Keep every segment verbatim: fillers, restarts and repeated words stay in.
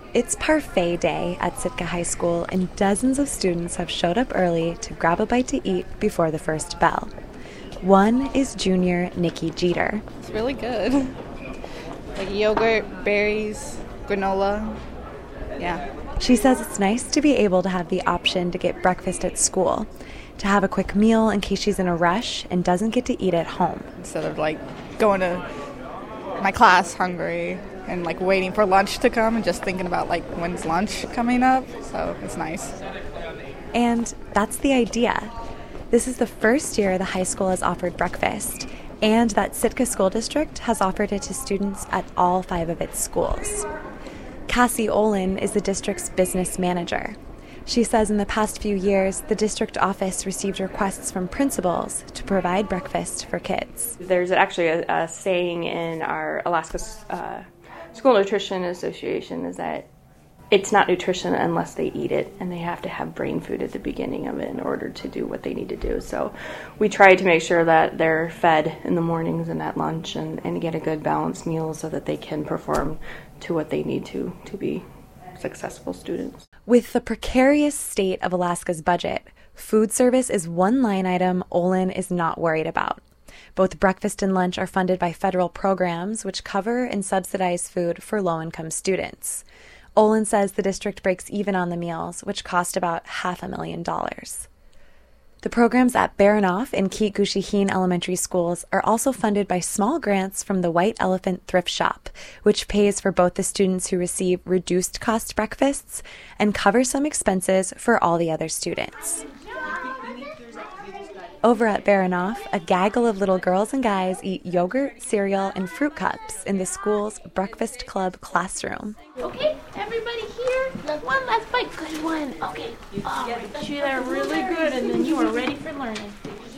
It's parfait day at Sitka High School, and dozens of students have showed up early to grab a bite to eat before the first bell. One is junior Nikki Jeter. It's really good. Like yogurt, berries, granola. Yeah. She says it's nice to be able to have the option to get breakfast at school, to have a quick meal in case she's in a rush and doesn't get to eat at home. Instead of like going to my class hungry and like waiting for lunch to come and just thinking about like when's lunch coming up. So it's nice. And that's the idea. This is the first year the high school has offered breakfast, and that Sitka School District has offered it to students at all five of its schools. Cassie Olin is the district's business manager. She says in the past few years, the district office received requests from principals to provide breakfast for kids. There's actually a, a saying in our Alaska uh, School Nutrition Association is that it's not nutrition unless they eat it, and they have to have brain food at the beginning of it in order to do what they need to do. So we try to make sure that they're fed in the mornings and at lunch and, and get a good balanced meal so that they can perform to what they need to to be successful students. With the precarious state of Alaska's budget, food service is one line item Olin is not worried about. Both breakfast and lunch are funded by federal programs which cover and subsidize food for low-income students. Olin says the district breaks even on the meals, which cost about half a million dollars. The programs at Baranof and Keet-Gushiheen elementary schools are also funded by small grants from the White Elephant Thrift Shop, which pays for both the students who receive reduced-cost breakfasts and covers some expenses for all the other students. Over at Baranof, a gaggle of little girls and guys eat yogurt, cereal, and fruit cups in the school's Breakfast Club classroom. Okay, everybody here, one last bite, good one. Okay, oh, you are really good, and then you are ready for learning.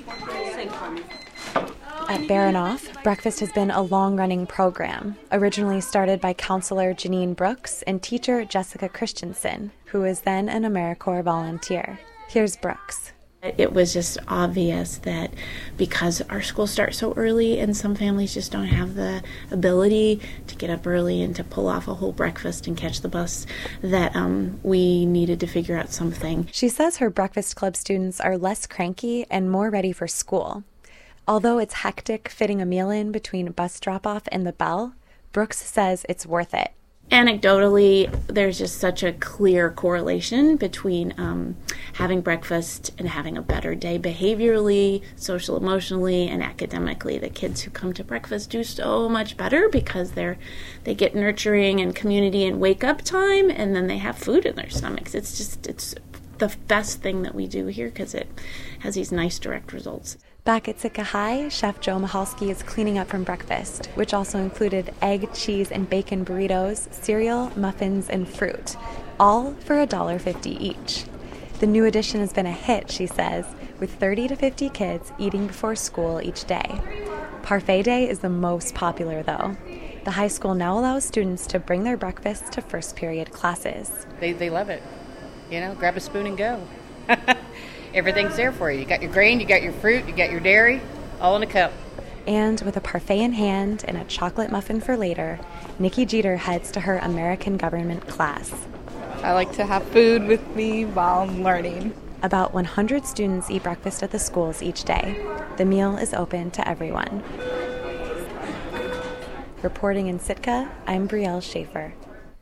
At Baranof, breakfast has been a long-running program, originally started by counselor Janine Brooks and teacher Jessica Christensen, who was then an AmeriCorps volunteer. Here's Brooks. It was just obvious that because our school starts so early and some families just don't have the ability to get up early and to pull off a whole breakfast and catch the bus, that um, we needed to figure out something. She says her Breakfast Club students are less cranky and more ready for school. Although it's hectic fitting a meal in between bus drop-off and the bell, Brooks says it's worth it. Anecdotally, there's just such a clear correlation between um, having breakfast and having a better day behaviorally, social, emotionally, and academically. The kids who come to breakfast do so much better because they're they get nurturing and community and wake up time, and then they have food in their stomachs. It's just it's the best thing that we do here because it has these nice direct results. Back at Sitka High, Chef Joe Mahalski is cleaning up from breakfast, which also included egg, cheese, and bacon burritos, cereal, muffins, and fruit, all for one dollar fifty each. The new addition has been a hit, she says, with thirty to fifty kids eating before school each day. Parfait Day is the most popular, though. The high school now allows students to bring their breakfast to first period classes. They, they love it. You know, grab a spoon and go. Everything's there for you. You got your grain, you got your fruit, you got your dairy, all in a cup. And with a parfait in hand and a chocolate muffin for later, Nikki Jeter heads to her American government class. I like to have food with me while I'm learning. About one hundred students eat breakfast at the schools each day. The meal is open to everyone. Reporting in Sitka, I'm Brielle Schaefer.